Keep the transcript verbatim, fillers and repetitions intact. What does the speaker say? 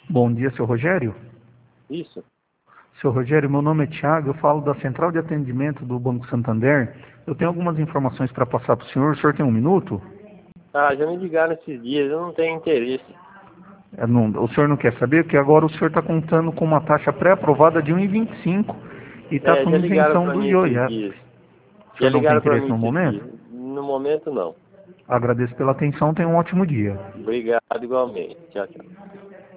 Bom dia, seu Rogério. Isso. Seu Rogério, meu nome é Thiago, eu falo da Central de Atendimento do Banco Santander. Eu tenho algumas informações para passar para o senhor. O senhor tem um minuto? Ah, já me ligaram esses dias, eu não tenho interesse. É, não, o senhor não quer saber? Porque agora o senhor está contando com uma taxa pré-aprovada de um vírgula vinte e cinco e está É, com já ligaram isenção para do mim esses I O I. dias. O Já senhor não tem ligaram para interesse mim no esses momento? dias. No momento, não. Agradeço pela atenção, tenha um ótimo dia. Obrigado igualmente. Tchau, tchau.